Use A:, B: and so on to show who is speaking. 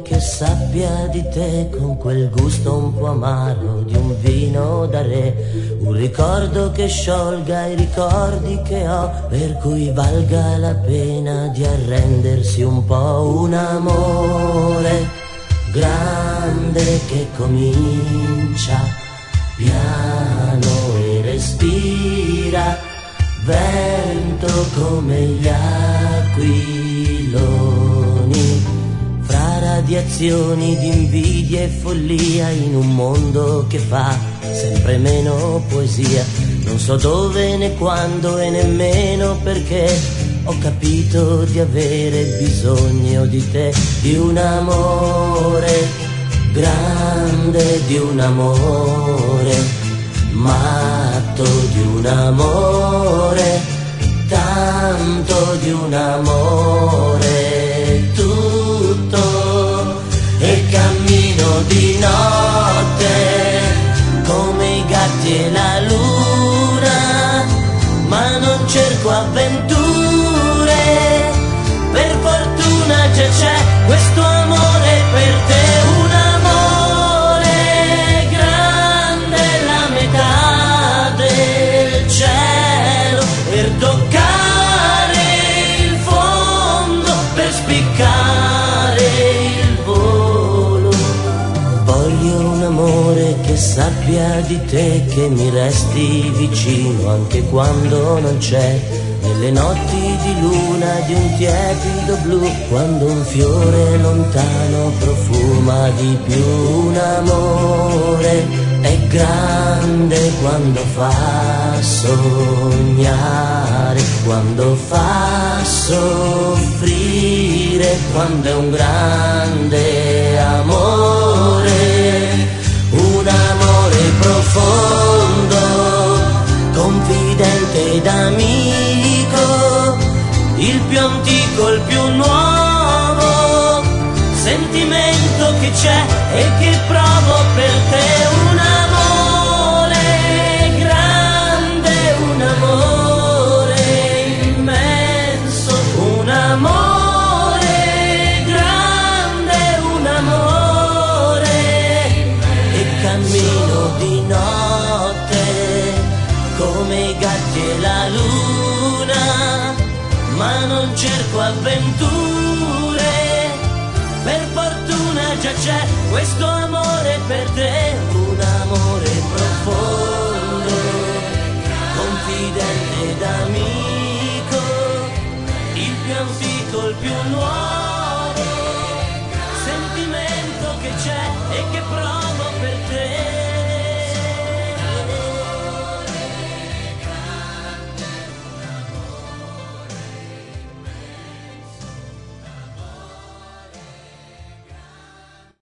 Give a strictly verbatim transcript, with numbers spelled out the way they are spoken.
A: che sappia di te, con quel gusto un po' amaro di un vino da re, un ricordo che sciolga i ricordi che ho, per cui valga la pena di arrendersi un po'. Un amore grande che comincia piano e respira vento come gli aquiloni, fra radiazioni di invidia e follia, in un mondo che fa sempre meno poesia. Non so dove né quando e nemmeno perché ho capito di avere bisogno di te, di un amore grande, di un amore matto, di un amore, tanto di un amore tutto, e cammino di notte come i gatti e la luna, ma non cerco avventure, per fortuna già c'è questo amore per te. Un amore grande, la metà del cielo, per toccare il fondo, per spiccare il volo. Voglio un amore che sappia di te, che mi resti vicino anche quando non c'è, nelle notti di luna di un tiepido blu, quando un fiore lontano profuma di più. Un amore è grande quando fa sognare, quando fa soffrire, quando è un grande amore, un amore profondo, confidente ed amico, il più antico, il più nuovo sentimento che c'è e che provo per te. Un amore grande, un amore immenso, un amore grande, un amore, e cammino di notte come i gatti e la luna, ma non cerco avventure, per fortuna già c'è questo amore per te. Un amore profondo, confidente ed amico, il più antico, il più nuovo